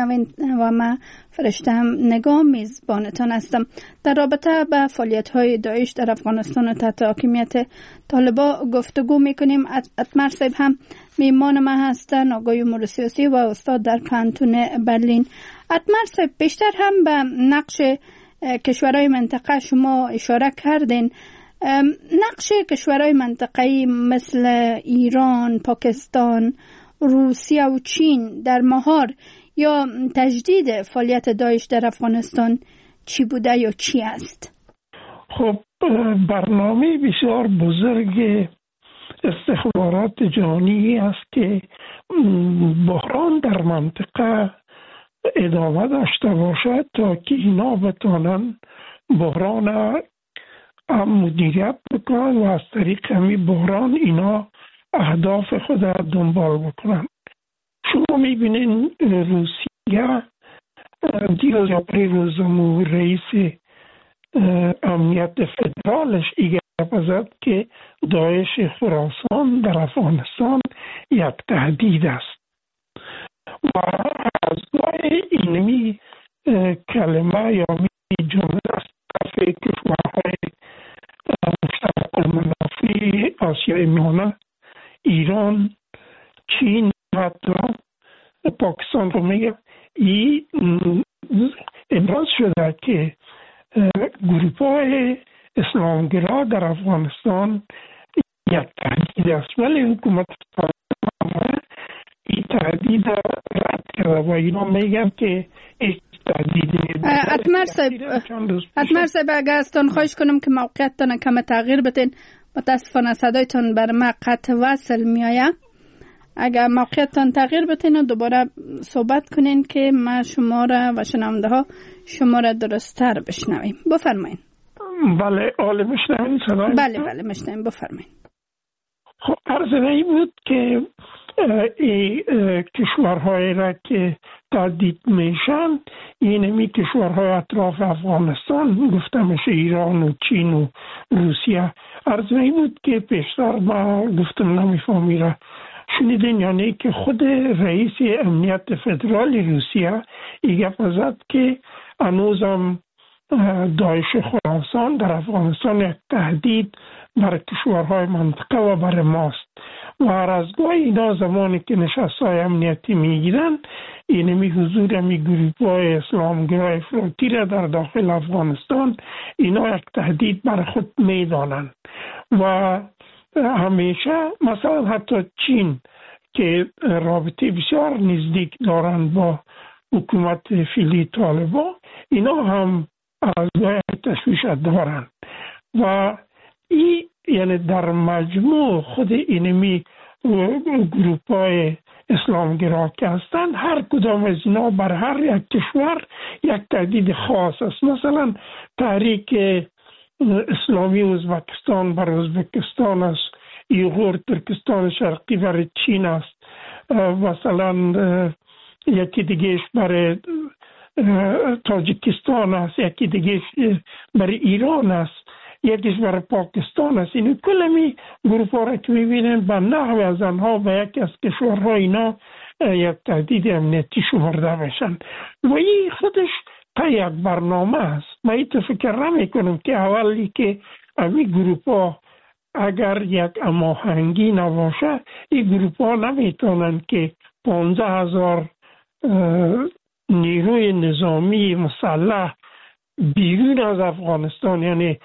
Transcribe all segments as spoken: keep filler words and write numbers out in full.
میشنوین و من فرشته هم نگاه میزبانتان هستم. در رابطه به فعالیت های داعش در افغانستان تحت حاکمیت طالبان گفتگو میکنیم. اتمر صاحب هم میمان ما هستن، آقای امور سیاسی و استاد در پانتون برلین. اتمر صاحب بیشتر هم به نقش کشورهای منطقه شما اشاره کردین. نقش کشورهای منطقه‌ای مثل ایران، پاکستان، روسیه و چین در مهار یا تجدید فعالیت داعش در افغانستان چی بوده یا چی است؟ خب برنامه بسیار بزرگ استخبارات جهانی است که بحران در منطقه ادامه داشته باشد تا که اینا بتانن بحران مدیریت بکنن و از طریق همین بحران اینا اهداف خود را دنبال بکنن. شما میبینین روسیه دیروز یا پریروز رئیس امنیت فدرالش ایگه بزد که داعش خراسان در افغانستان یک تهدید است و از گاه اینمی کلمه یا می جمله است که کشورهای مشترک المنافع آسیای میانه، ایران، چین و حتی پاکستان رو میگه، این ابراز شده که گروه‌های اسلامگرا در افغانستان یک تهدید است، ولی حکومت طالبان این تهدید رد کرده و اینا میگن که هیچ تهدیدی نیست. اتمر صاحب اتمر صاحب اگر ازتان خواهش کنم که موقعیتتان کم تغییر بدین، متاسفانه صدایتان بر ما قطع وصل میآید. اگر موقعیتتان تغییر بدین و دوباره صحبت کنین که ما شما را و شنونده ها شما را درست‌تر بشنویم. بفرمایید. بله، آله میشنوین صدای؟ بله بله میشنویم، بفرمایید. خب عرض این بود که این کشورهایی را که تهدید میشن اینمی کشورهای اطراف افغانستان گفته میشه، ایران و چین و روسیه. عرض این بود که پیشتر ما گفتم نمیفهمی را شنیدین، یعنی که خود رئیس امنیت فدرال روسیه ایگه زد که هنوزم داعش خراسان در افغانستان یک تهدید بر کشورهای منطقه و بر ماست و هر از گاه اینا زمانی که نشستهای امنیتی میگیرن اینمی حضور همی گروه‌های اسلامگرای افراطی را در داخل افغانستان اینا یک تهدید بر خود میدانند و همیشه مثلا حتی چین که رابطه بسیار نزدیک دارند با حکومت فعلی طالبان، اینا هم از گاه تشویش دارند و این یعنی در مجموع خود اینمی گروه‌های اسلامگرا که هستند هر کدام از اینا بر هر یک کشور یک تهدید خاص است. مثلا تحریک اسلامی ازبکستان بر ازبکستان است، ایغور ترکستان شرقی برای چین است، مثلا یکی دیگهش برای تاجیکستان است، یکی دیگهش برای ایران است، یکیش برای پاکستان است. این کلمی گروه ها را که میبینن به نحو از آنها و یکی از کشورها اینا یک تهدید امنیتی شمرده میشن و این خودش تا یک برنامه است. من این فکر نمی کنم که اولی که امی گروه ها اگر یک هماهنگی نباشه این گروه ها نمیتونن که پانزده هزار نیروی نظامی مسلح بیرون از افغانستان، یعنی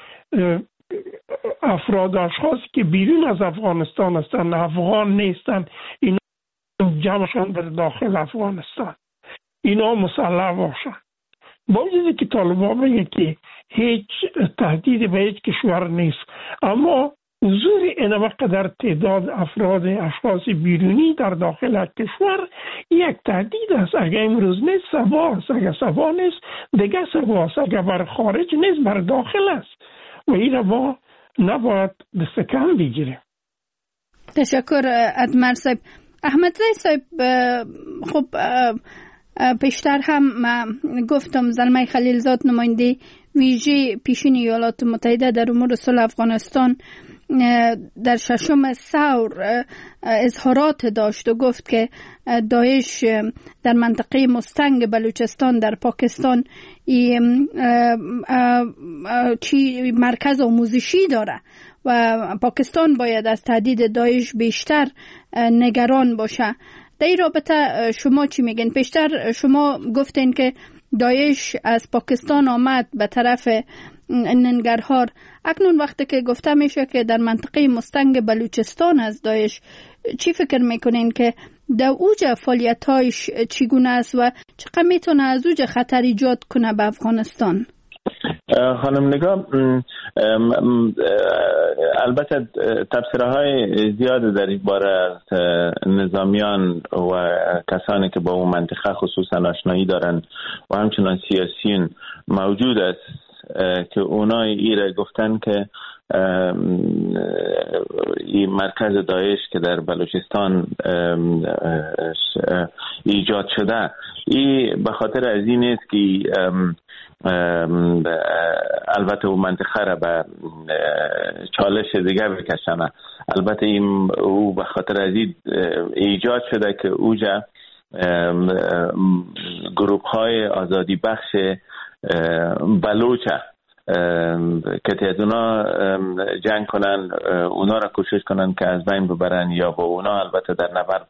افراد اشخاصی که بیرون از افغانستان هستند، افغان نیستند، اینا جمعشان در داخل افغانستان اینا مسلح باشن. با وجودی که طالبان میگه که هیچ تهدیدی به هیچ کشور نیست، اما حضور این قدر تعداد افراد اشخاص بیرونی در داخل کشور یک تهدید است. اگر امروز نیست صبح است، اگر صبح نیست دیگه صبح است، اگر بر خارج نیست بر داخل است و این را ما نباید دست کم بگیریم. تشکر اتمر صاحب. احمد زی صاحب، خب پیشتر هم گفتم زلمه خلیلزاد نماینده ویژه پیشین ایالات متحده در امور صلح افغانستان در ششم ثور اظهارات داشت و گفت که داعش در منطقه مستنگ بلوچستان در پاکستان چی مرکز آموزشی داره و پاکستان باید از تهدید داعش بیشتر نگران باشه. در این رابطه شما چی میگین؟ پیشتر شما گفتین که داعش از پاکستان آمد به طرف ننگرهار. اکنون وقتی که گفته میشه که در منطقه مستنگ بلوچستان از داعش، چی فکر میکنین که در اوج فعالیت‌هایش چگونه است و چقدر میتونه از اوج خطر ایجاد کنه به افغانستان؟ خانم نگاه، البته تفسیرهای زیاد در این باره از نظامیان و کسانی که با اون منطقه خصوصا آشنایی دارن و همچنان سیاسیون موجود است که اونای ایره گفتن که این مرکز داعش که در بلوچستان ایجاد شده این به خاطر از این است که البته اون منطقه را به چالش دیگه بکشنه. البته این او به خاطر از این ایجاد شده که اوجا گروپ های آزادی بخش بلوچه که از اونا جنگ کنن، اونا را کوشش کنن که از بین ببرن یا با اونا البته در نبرد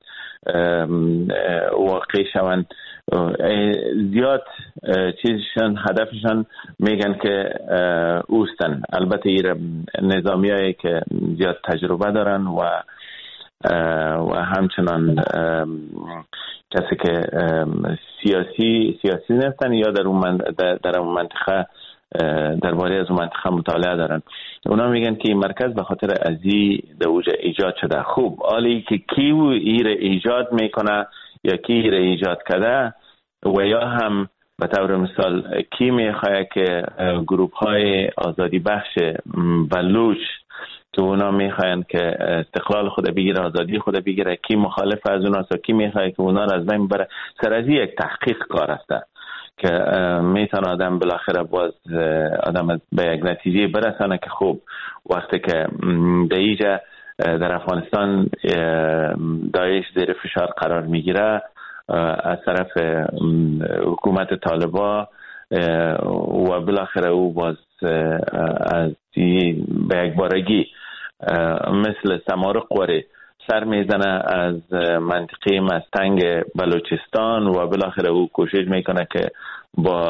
واقع شوند. زیاد چیزشان هدفشان میگن که اوستن. البته این نظامی هایی که زیاد تجربه دارن و و همچنان کسی که سیاسی سیاسی نیستن یا در اون در اون منطقه درباره از اون منطقه مطالعه دارن. اونا میگن که این مرکز به خاطر ازی در اوج ایجاد شده. خوب، حالی که کی ایر ایجاد میکنه یا کی ایر ایجاد کرده و یا هم به طور مثال کی میخواه که گروپ های آزادی بخش بلوچ که اونا میخواین که استقلال خود بگیره، آزادی خود بگیره، کی مخالف از اوناست و کی میخواه که اونا را از بین ببره، سر از یک تحقیق کار است که میتونه آدم بالاخره باز آدم به یک نتیجه برسانه که خوب وقتی که در اینجا در افغانستان داعش زیر فشار قرار میگیره از طرف حکومت طالبان و بالاخره او باز از به یک بارگی مثل سمارق قوره سر میزنه از منطقه مستنگ بلوچستان و بالاخره او کوشش میکنه که با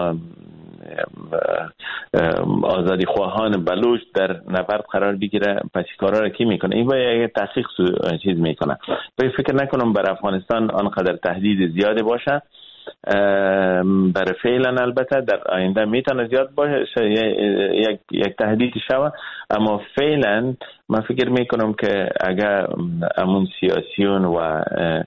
آزادی خواهان بلوچ در نبرد قرار بگیره. پس کارا را کی میکنه؟ این با یک تحقیق چیز میکنه. فکر نکنم بر افغانستان آنقدر تهدید زیاده باشه. برای فعلا البته در آینده میتونه زیاد باشه، یک یک تهدید شوه، اما فعلا من فکر میکنم که اگر امون سیاسیون و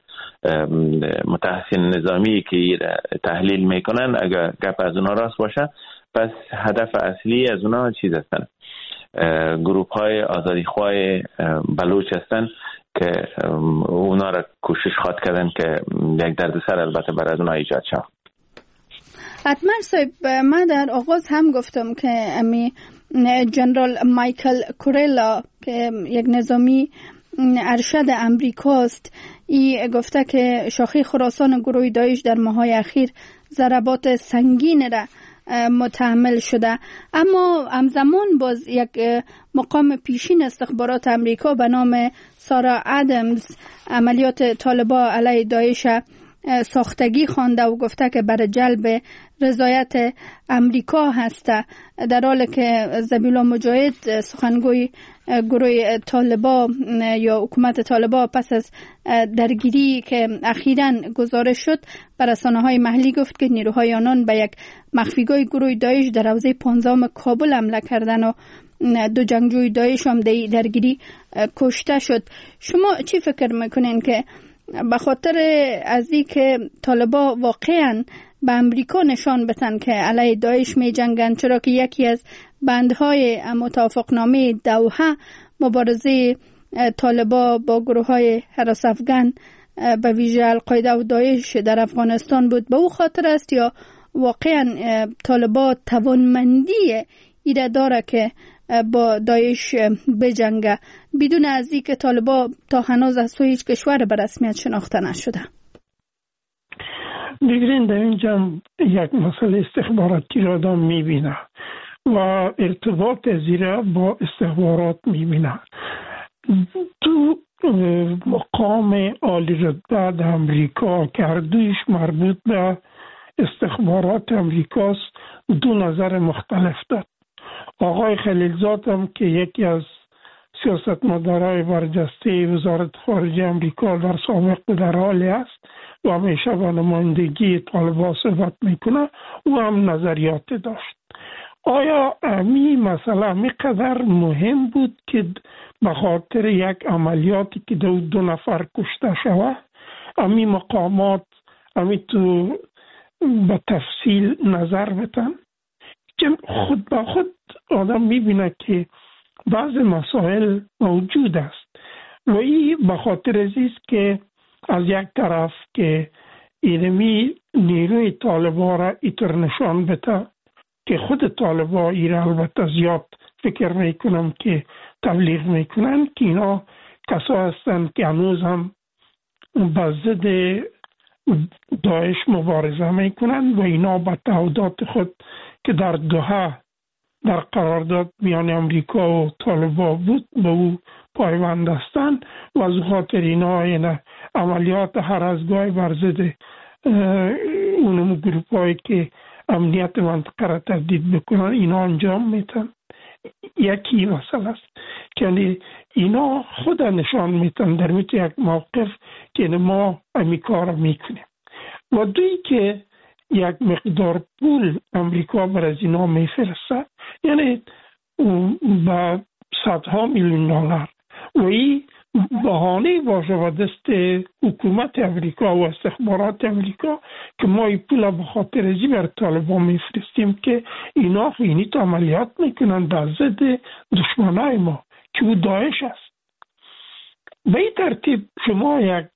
متحسن نظامی که تحلیل میکنن اگر گپ از اونا راست باشه، پس هدف اصلی از اونا چیز هستن؟ گروپ های آزادی خواه بلوچ هستن که اونا را کوشش خواد کردن که یک دردسر البته برای اونا ایجاد شد. حتما صاحب، من در آغاز هم گفتم که امی جنرال مایکل کوریلا که یک نظامی ارشد امریکاست، ای گفته که شاخه خراسان گروه داعش در ماهای اخیر ضربات سنگین را متحمل شده. اما همزمان باز یک مقام پیشین استخبارات امریکا به نام سارا ادمز عملیات طالبان علیه داعش ساختگی خوانده و گفته که برای جلب رضایت امریکا هسته، در حالی که ذبیح الله مجاهد سخنگوی گروه طالبان یا حکومت طالبان پس از درگیری که اخیراً گزارش شد بر رسانه‌های محلی گفت که نیروهای آنان به یک مخفیگاه گروه داعش در حوزه پانزدهم کابل حمله کردن و دو جنگجوی داعش هم در درگیری کشته شد. شما چی فکر میکنین که به خاطر از این که طالبان واقعاً به امریکا نشان بدن که علیه داعش می جنگن، چرا که یکی از بندهای موافقتنامه دوحه مبارزه طالبان با گروه های حراس افغان به ویژه القاعده و داعش در افغانستان بود، به او خاطر است یا واقعا طالبان توانمندی ایره داره که با داعش بجنگه بدون از اینکه طالبان تا هنوز از سوی هیچ کشور به رسمیت شناخته نشده؟ دیگرین در اینجا یک مسئله استخباراتی را آدم میبینه و ارتباط زیرا با استخبارات میبینه. تو مقام عالی رتبه در امریکا که هر دویش مربوط به استخبارات امریکاست دو نظر مختلف داد. آقای خلیلزاد هم که یکی از سیاستمدارای برجسته وزارت خارجه امریکا در سابق در حالی است و همیشه با نمایندگی طالبان صحبت میکنه و هم نظریات داشت. آیا امی مسئله میقدر مهم بود که به خاطر یک عملیاتی که دو, دو نفر کشته شوه امی مقامات امی تو به تفصیل نظر بتن؟ چون خود به خود آدم میبینه که بعض مسائل موجود است و این به خاطر ازیست که از یک طرف که اینمی نیروی طالبان را ایتر نشان بده که خود طالبان ای را البته زیاد فکر میکنم که تبلیغ میکنن که اینا کسا هستن که هنوز هم به ضد داعش مبارزه میکنن و اینا به تعهدات خود که در دوحه در قرارداد میان امریکا و طالبان بود به او پایبند هستند و از خاطر اینا این عملیات هر از گاهی بر ضد اونم گروپ هایی که امنیت منطقه را تهدید بکنن اینا انجام میتن. یکی مسئله است که اینا خود نشان میتن در میت یک موقف که ما امی کار میکنیم و دوی که یک مقدار پول امریکا بر از اینا میفرسته یعنی با صدها میلیون دلار و این بهانه باشه و دست حکومت امریکا و استخبارات امریکا که ما این پول به خاطر ازی بر طالبان میفرستیم که اینا خیلی تا عملیات میکنن در ضد دشمنای ما که او داعش است. به این ترتیب شما یک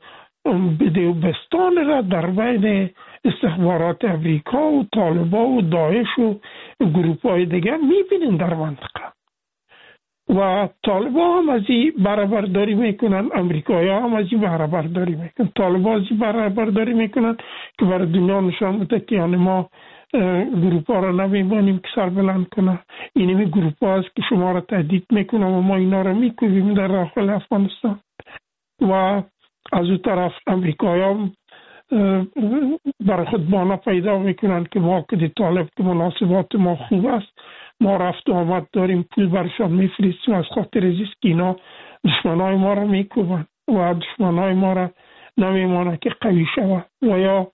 بدوبستان را در بین استخبارات امریکا و طالبان و داعش و گروپ های دیگر میبینین در منطقه و طالبان هم از این برابرداری میکنن، امریکایی هم از این برابرداری میکنن. طالبان از این برابرداری میکنن که برای دنیا نشان بده که یعنی ما گروپ ها را نمیبانیم که سر بلند کنه، اینمی گروپ ها هست که شما را تهدید میکنن و ما اینا را میکوبیم در داخل افغانستان. و از اون طرف امریکایی هم برای خود بانا پیدا میکنن که ما که طالب که مناسبات ما خوب است، ما رفت و آمد داریم، پول برشان میفرستیم، از خاطر ازیست که اینا دشمنای ما را میکوبن و دشمنای ما را نمیمانه که قوی شود و یا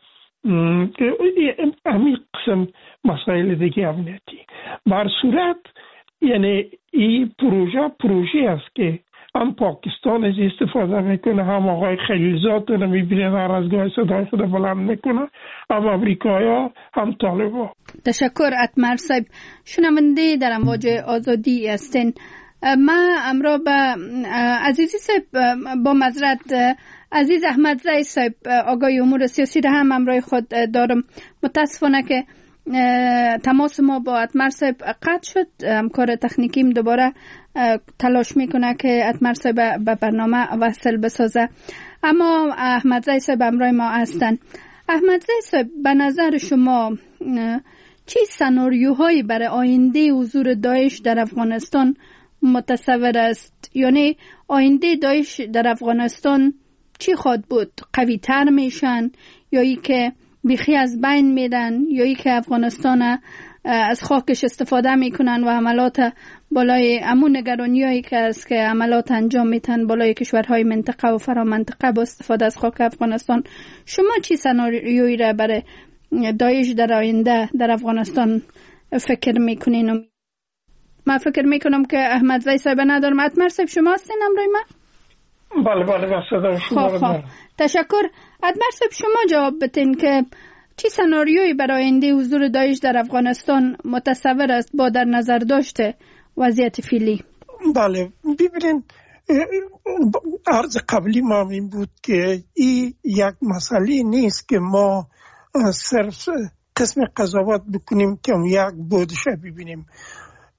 همین قسم مسائل دیگه امنیتی. بر صورت یعنی این پروژه پروژه است که هم پاکستان از استفاده میکنه، هم آقای خلیلزاد رو میبینه هر از گاهی صدای خود بلند میکنه، هم امریکایی هم طالبان. تشکر اتمر صاحب. شنونده در امواج آزادی هستین. ما امرا به عزیزی صاحب با معذرت عزیز احمدزی صاحب آقای امور سیاسی را هم امرای خود دارم. متاسفانه که تماس ما با اتمر صاحب قطع شد. همکار تکنیکیم دوباره تلاش میکنه که اتمر صاحب به برنامه وصل بسازه، اما احمدزی صاحب امرای ما هستن. احمدزی صاحب به نظر شما چی سناریوهایی برای آینده حضور داعش در افغانستان متصور است؟ یعنی آینده داعش در افغانستان چی خواهد بود؟ قوی تر میشن یا ای که بیخی از بین میدن یا ای که افغانستان از خاکش استفاده میکنن و عملات بالای امون نگرانی هایی که از که عملات انجام میتن بالای کشورهای منطقه و فرا منطقه با استفاده از خاک افغانستان، شما چی سناریویی را برای داعش در آینده در افغانستان فکر میکنین؟ من فکر میکنم که احمدزی صاحب ندارم. اتمر صاحب شما هستین امروی من؟ بله بله بله شما رو دارم. تشکر. اتمر صاحب شما جواب بتین که چی سناریویی برای آینده حضور داعش در افغانستان متصور است با در نظر داشته وضعیت فعلی؟ بله ببینین، عرض قبلی ما این بود که این یک مسئله نیست که ما صرف قسم قضاوت بکنیم که یک بودش ببینیم.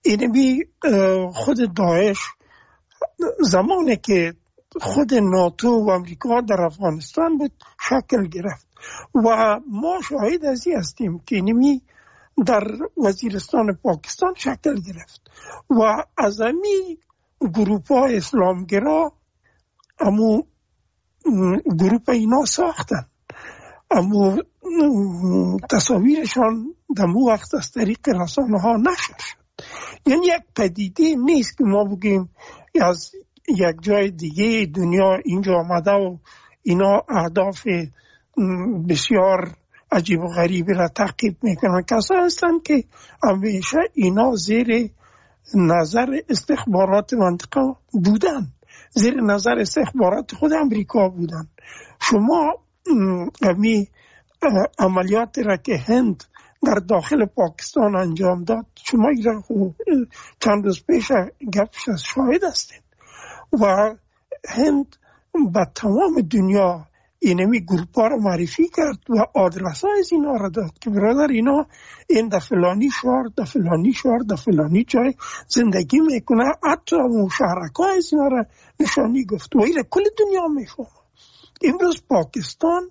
اینمی خود داعش زمانی که خود ناتو و امریکا در افغانستان بود شکل گرفت و ما شاهد از این هستیم که اینمی در وزیرستان پاکستان شکل گرفت و از امی گروپ های اسلامگرا امو گروپ اینا ساختن، امو تصاویرشان در مو وقت از طریق رسانه ها نشر شد. یعنی یک پدیده نیست که ما بگیم از یک جای دیگه دنیا اینجا آمده و اینا اهداف بسیار عجیب و غریبی را تعقیب میکنن. کسا هستن که همیشه اینا زیر نظر استخبارات منطقه بودن، زیر نظر استخبارات خود امریکا بودن. شما امی عملیات را که هند در داخل پاکستان انجام داد، شما ایران چند روز پیش گپش از شاهد هستید و هند به تمام دنیا اینمی گروپ ها را معرفی کرد و آدرس ها از اینا را داد که برادر اینا این در فلانی شهر در فلانی شهر در فلانی جای زندگی میکنه. حتی مشارک ها از اینا را نشانی گفت و ایره کل دنیا میفهمه. امروز پاکستان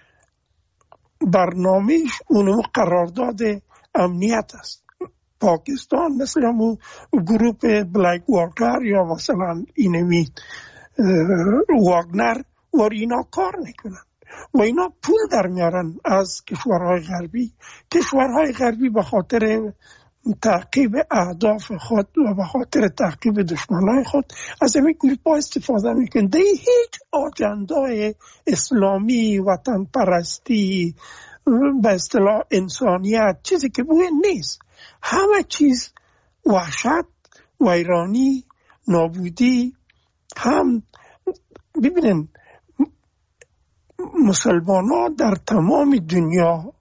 برنامهش اونمو قرارداد امنیت است. پاکستان مثل همون گروپ بلک واکر یا مثلا اینمی واگنر و اینا کار میکنن و اینا پول در میارن از کشورهای غربی. کشورهای غربی به خاطر تعقیب اهداف خود و به خاطر تعقیب دشمنای خود از این گروپ ها استفاده میکنن. ده هیچ آجندای اسلامی، وطن پرستی، به اصطلاح انسانیت چیزی که بوده نیست. همه چیز وحشت، ویرانی، نابودی. هم ببینن مسلمان ها در تمام دنیا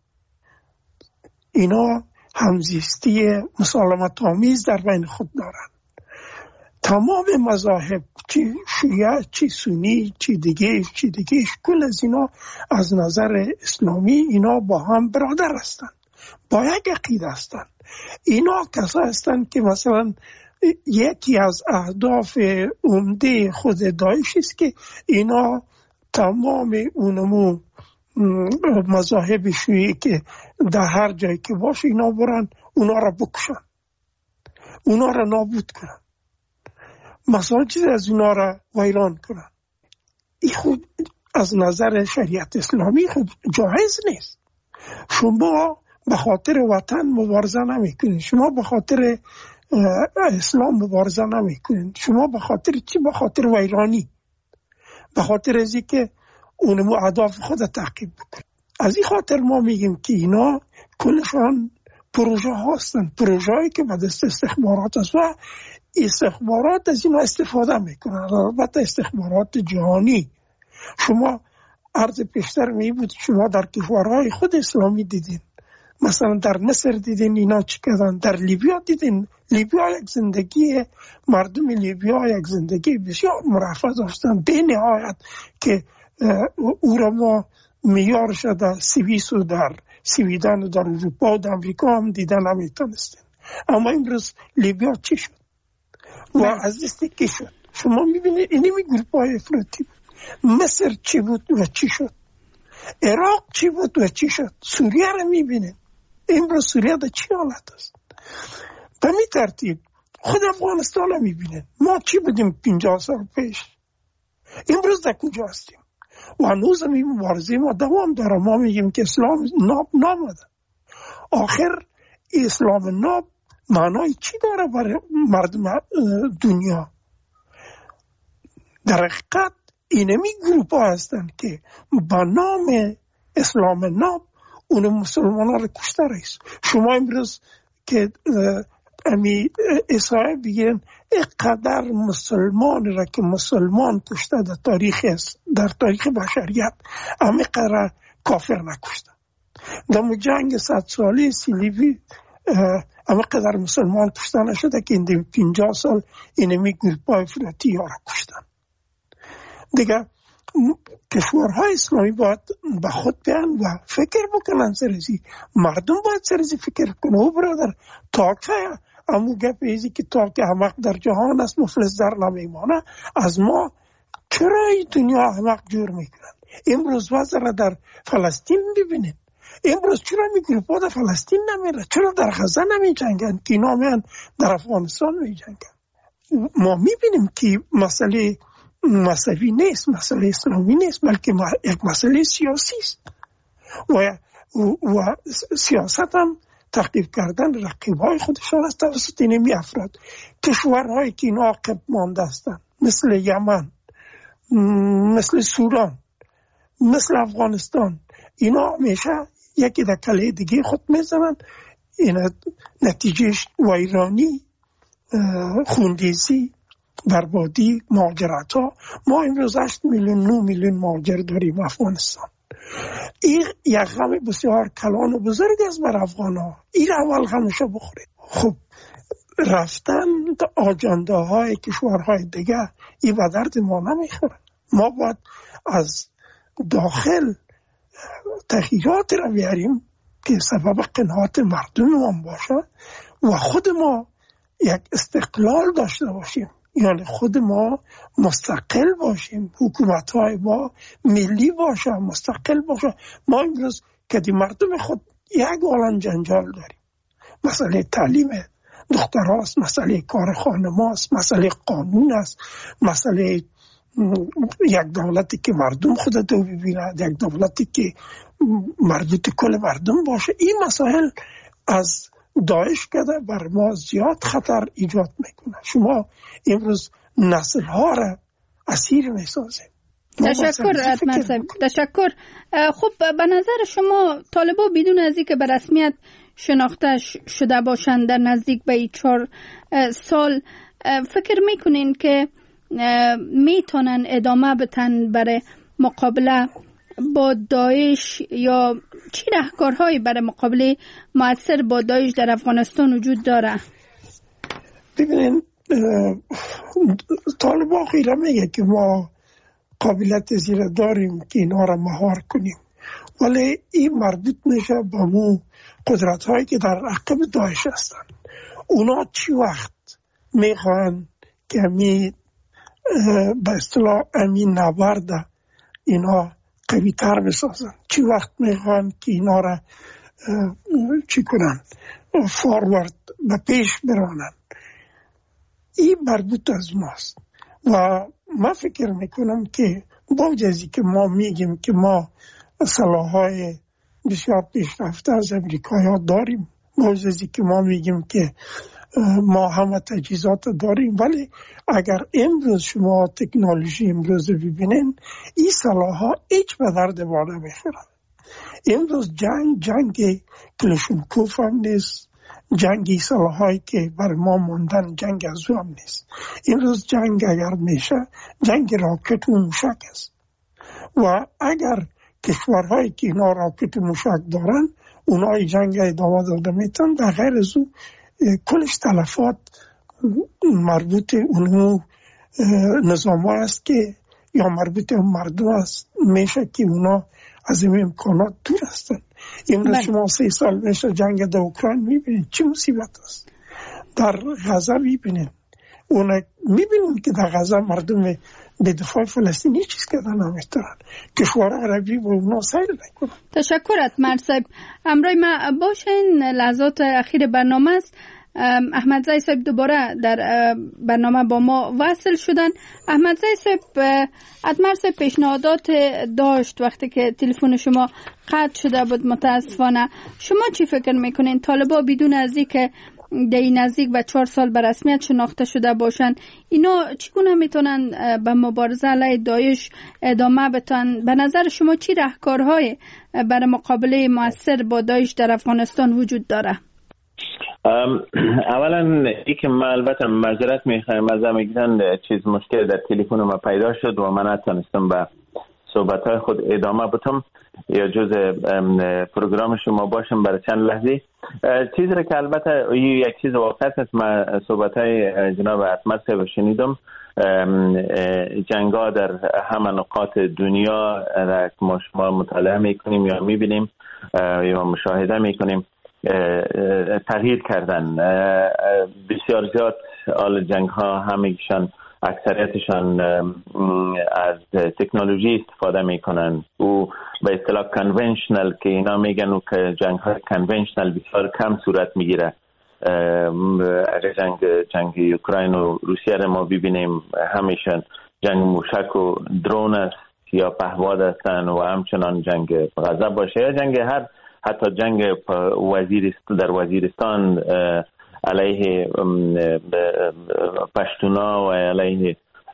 اینا همزیستی مسالمت آمیز در بین خود دارن. تمام مذاهب، چی شیعه، چی سنی، چی دیگه چی دیگه کل از اینا از نظر اسلامی اینا با هم برادر هستند، با یک عقیده هستند. اینا کسا هستند که مثلا یکی از اهداف عمده خود داعش است که اینا تمام اونمو مذاهب شیعی که در هر جایی که باشه اینا برن اونا را بکشن، اونا را نابود کنن، مساجد از اونا را ویران کنن. این خود از نظر شریعت اسلامی خود جایز نیست. شما به خاطر وطن مبارزه نمی کنید، شما به خاطر اسلام مبارزه نمی کنید. شما به خاطر چی؟ به خاطر ویرانی، به خاطر ازی که اونمو اهداف خود تعقیب بکنید. از این خاطر ما میگیم که اینا کلشان پروژه هستن، پروژه هایی که به دست استخبارات است و استخبارات از اینا استفاده میکنن. البته استخبارات جهانی. شما عرض پیشتر می بود شما در کشورهای خود اسلامی دیدین، مثلا در مصر دیدین اینا چی کردن، در لیبیا دیدین. لیبیا یک زندگی، مردم لیبیا یک زندگی بسیار مرفه داشتن به نهایت که او را ما میار شده سوئیس و در سویدن و در اروپا و در امریکا هم دیدن نمیتونستین. اما امروز لیبیا چی شد و از دستی کی شد؟ شما میبینید اینی می گروپ های افراطی. مصر چی بود و چی شد؟ عراق چی بود و چی شد؟ سوریه را میبینید امروز سوریه در چی حالت است؟ به می ترتیب خود افغانستان را میبینید ما چی بودیم پنجاه سال پیش، امروز در کجا هستیم؟ و هنوز می مبارزه ما دوام داره. ما میگیم که اسلام ناب نامده. آخر اسلام ناب معنای چی داره برای مردم دنیا؟ در حقیقت اینمی گروپ ها هستن که با نام اسلام ناب اون مسلمان ها رو کشته رئیس. شما امروز که امی اسرائیل بگیرن اقدر مسلمان را که مسلمان کشته در تاریخ در تاریخ بشریت امی قدر کافر نکشته. در جنگ صد سالی سیلیبی امی قدر مسلمان کشته نشده که این پنجاه سال اینمی گروپ های افراطی ها را کشتن. دیگه کشورهای اسلامی باید به خود بیان و فکر بکنن سرزی. مردم باید سرزی فکر کنه. او برادر تا که امو گپ ایزی که تا که احمق در جهان است مفلس در نمیمانه، از ما چرا این دنیا احمق جور میکنن؟ امروز وضع را در فلسطین ببینید، امروز چرا میگروپا در فلسطین نمیره؟ چرا در غزه نمی جنگن که اینا میان در افغانستان می جنگن؟ ما میبینیم که مسئله مذهبی نیست، مسئله اسلامی نیست، بلکه یک مسئله سیاسی است و, و سیاست هم تخریب کردن رقیبای خودشان است توسط اینمی افراد. کشورهایی که اینا عقب مانده هستند مثل یمن، مثل سودان، مثل افغانستان، اینا همیشه یکی در کله دیگه خود میزنن. این نتیجهش ویرانی، خوندیزی، بربادی، مهاجرت ها. ما امروز هشت میلیون نه میلیون مهاجر داریم افغانستان. این یک غم بسیار کلان و بزرگ است بر افغان ها. این اول غمشو بخورید. خب رفتن آجنده های کشورهای دیگه این به درد ما نمیخوره. ما باید از داخل تغییرات را بیاریم که سبب قناعت مردم ما باشه و خود ما یک استقلال داشته باشیم، یعنی خود ما مستقل باشیم، حکومت های ما ملی باشه، مستقل باشه. ما امروز که دی مردم خود یک عالم جنجال داریم. مسئله تعلیم دختر هاست، مسئله کار خانم هاست، مسئله قانون است، مسئله یک دولتی که مردم خود دو ببیند، یک دولتی که مربوط کل مردم باشه. این مسائل از داعش کده بر ما زیاد خطر ایجاد میکنه. شما امروز نسل ها را اسیر میسازید. تشکر اتمر صاحب، تشکر. خب به نظر شما طالبا بدون از اینکه به رسمیت شناخته شده باشند در نزدیک به چهار سال فکر میکنین که میتونن ادامه بتن برای مقابله با داعش یا چی راهکارهایی برای مقابله مؤثر با داعش در افغانستان وجود داره؟ ببینین طالبا خیره میگه که ما قابلیت زیر داریم که اینا را مهار کنیم، ولی این مربوط میشه به مو قدرت هایی که در عقب داعش هستن. اونا چی وقت میخوان که می به اصطلاح امین نبرده اینا قوی تر بسازن، چی وقت میخوان که اینا را چی کنن، فاروارد به پیش برانن. این مربوط از ماست و من فکر میکنم که با جزی که ما میگیم که ما سلاح‌های بسیار پیشرفته از امریکایی ها داریم، با جزی که ما میگیم که ما همه تجهیزات داریم، ولی اگر امروز شما تکنولوژی امروز ببینین این سلاح‌ها هیچ به درد ما نمیخورن. امروز جنگ جنگ کلاشینکوف هم نیست، جنگی سلاح‌هایی که بر ما موندن جنگ از او هم نیست. امروز جنگ اگر میشه جنگ راکت و موشک است و اگر کشورهایی که اینا راکت و موشک دارن اونای جنگ ادامه داده میتن، در غیر از او کلش تلفات مربوط اونو نظام است که یا مربوط اون مردم است میشه که اونا از این امکانات دور هستن. امروز شما سه سال میشه جنگ در اوکراین میبینید چه مصیبت است. در غزه میبینید اونا میبینید که در غزه مردم به دفاع فلسطین هیچ چیز کردن نمیتونن، کشور عربی با اونا سیل نکنن. تشکر اتمر صاحب. امروز ما باشین لحظات اخیر برنامه است. احمدزی صاحب دوباره در برنامه با ما وصل شدن. احمدزی صاحب، اتمر صاحب پیشنهادات داشت وقتی که تلفن شما قطع شده بود متاسفانه. شما چی فکر میکنین طالبا بدون از اینکه در این نزدیک به چهار سال به رسمیت شناخته شده باشن اینا چگونه میتونن به مبارزه علیه داعش ادامه بدن؟ به نظر شما چی راهکارهای برای مقابله مؤثر با داعش در افغانستان وجود داره؟ اولا ای که من البته معذرت میخوایم از میگن چیز مشکل در تلفن ما پیدا شد و من نتونستم به صحبت‌های خود ادامه بدم یا جز پروگرام شما باشم برای چند لحظه. چیزی را که البته یک چیز واقعیت است، من صحبت‌های جناب اتمر صاحب شنیدم، جنگ‌ها در همه نقاط دنیا را که ما شما مطالعه میکنیم یا میبینیم یا مشاهده میکنیم تغییر کردن. بسیار زیاد آل جنگ ها همگیشان اکثریتشان از تکنولوژی استفاده میکنن و به اصطلاح کنونشنال که اینا میگن که جنگ های کنونشنال بسیار کم صورت میگیره. اگر جنگ جنگ اوکراین و روسیه را ما ببینیم همیشه جنگ موشک و درون است یا پهپاد هستن و همچنان جنگ غزه باشه یا جنگ هر حتی جنگ وزیرست در وزیرستان علیه پشتونا و علیه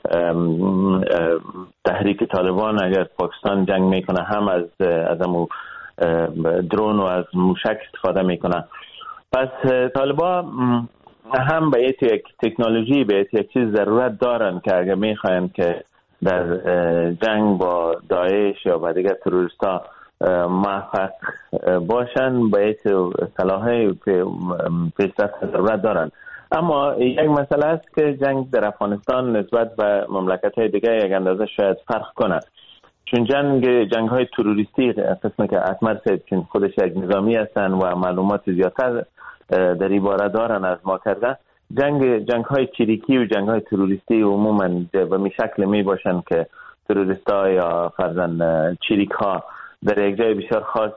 تحریک طالبان اگر پاکستان جنگ میکنه هم از از امو درون و از موشک استفاده میکنه. پس طالبان هم به یک تکنولوژی به یک چیز ضرورت دارن که اگر میخواین که در جنگ با داعش یا با دیگر تروریستا موفق باشن با یک صلاحی پیشرفت ضرورت دارن. اما یک مسئله است که جنگ در افغانستان نسبت به مملکت‌های دیگه یک اندازه شاید فرق کنه، چون جنگ جنگ های تروریستی قسمی که اتمر سید چون خودش یک نظامی هستن و معلومات زیادتر در این باره دارن از ما کرده، جنگ جنگ های چریکی و جنگ های تروریستی عموما به می شکل می باشن که تروریستا یا فرضاً چریک ها در یک جای بسیار خاص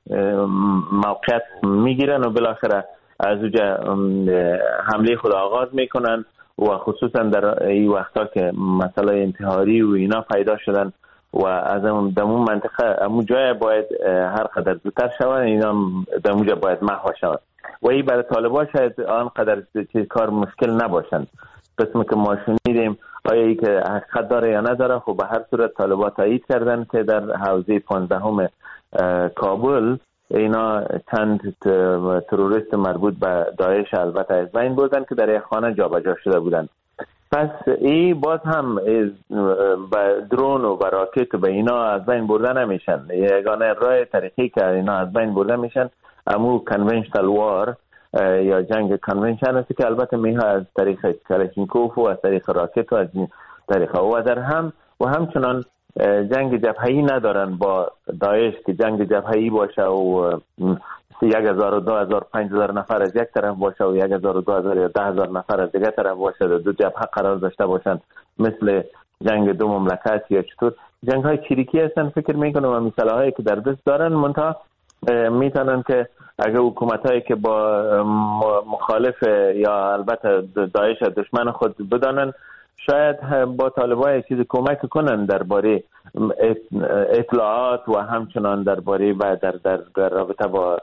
موقعیت میگیرن و بالاخره از اونجا حمله خود آغاز میکنن و خصوصا در این وقتا که مسئله انتحاری و اینا پیدا شدن و از اون دمون منطقه اون جای باید هر قدر زودتر شود، اینا در اونجا باید محو شود و این برای طالبان شاید آنقدر چیز کار مشکل نباشند. قسمی که ما شنیدیم آیا ای که حقیقت داره یا نداره، خب به هر صورت طالبان تایید کردن که در حوزه پانزدهم کابل اینا چند تروریست مربوط به داعش البته از بین بردن که در یک خانه جابجا شده بودن. پس این باز هم با درون و با راکت به اینا از بین برده نمیشن. یگانه راه طریقی که اینا از بین برده میشن امو کنونشنال وار یا جنگ کنونشن است که البته میها از طریق کلاشینکوف و از طریق راکت و از طریق و در هم و همچنان جنگ جبهه‌ای ندارن با داعش که جنگ جبهه‌ای باشه و یک هزار و دو هزار پنج هزار نفر از یک طرف باشه و یک هزار و دو هزار یا ده هزار نفر از دیگر طرف باشه، دو جبهه قرار داشته باشن مثل جنگ دو مملکت یا چطور. جنگ های چریکی هستن فکر میکنم و مثال هایی که در دست دارن منتها میتونن که اگر حکومت هایی که با مخالف یا البته داعش دشمن خود بدانن شاید با طالبان چیز کمک کنن درباره اطلاعات و همچنان درباره و در در رابطه با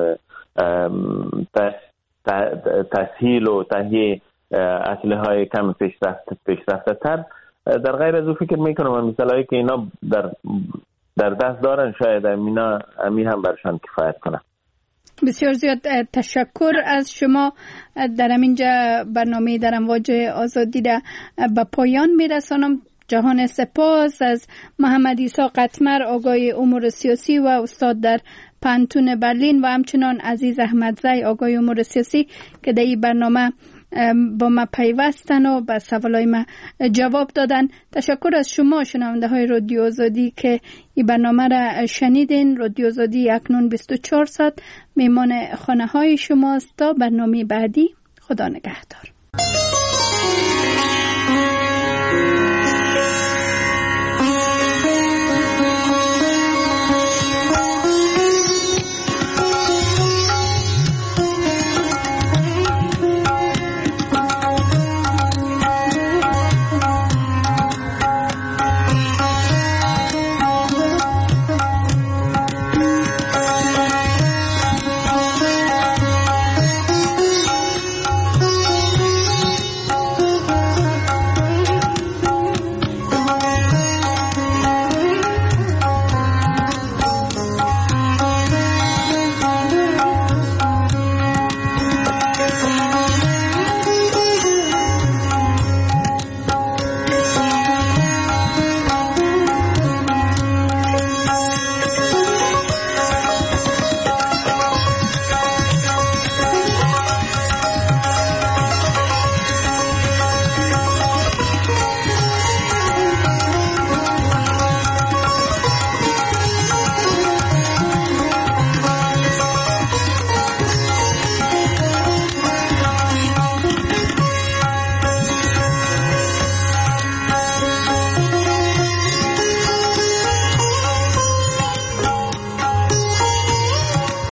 تسهیل و تهیه اسلحه های کم پیشرفت پیشرفته تر. در غیر از او فکر میکنم مثالایی که اینا در در دست دارن شاید امینا امی هم برشان کفایت کنه. بسیار زیاد تشکر از شما. در همینجا برنامه در امواج آزادی را به پایان میرسانم. جهان سپاس از محمد عیسی قطمر، آگای امور سیاسی و استاد در پانتون برلین و همچنان عزیز احمدزی، آگای امور سیاسی که در این برنامه با ما پیوستن و به سوالای ما جواب دادن. تشکر از شما شنونده های رادیو آزادی که این برنامه را شنیدین. رادیو آزادی اکنون بیست و چهار ساعت میمان خانه های شماست. تا برنامه بعدی، خدا نگهدار.